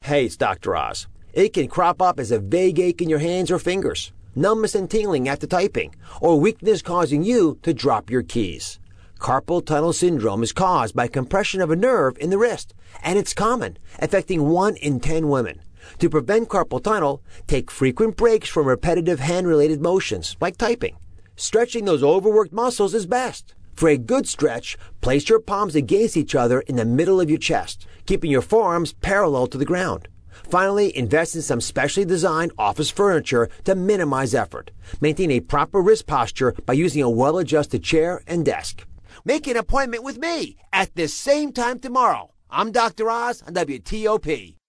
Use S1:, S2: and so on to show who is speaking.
S1: Hey, it's Dr. Oz. It can crop up as a vague ache in your hands or fingers, numbness and tingling after typing, or weakness causing you to drop your keys. Carpal tunnel syndrome is caused by compression of a nerve in the wrist, and it's common, affecting 1 in 10 women. To prevent carpal tunnel, take frequent breaks from repetitive hand-related motions, like typing. Stretching those overworked muscles is best. For a good stretch, place your palms against each other in the middle of your chest, keeping your forearms parallel to the ground. Finally, invest in some specially designed office furniture to minimize effort. Maintain a proper wrist posture by using a well-adjusted chair and desk. Make an appointment with me at this same time tomorrow. I'm Dr. Oz on WTOP.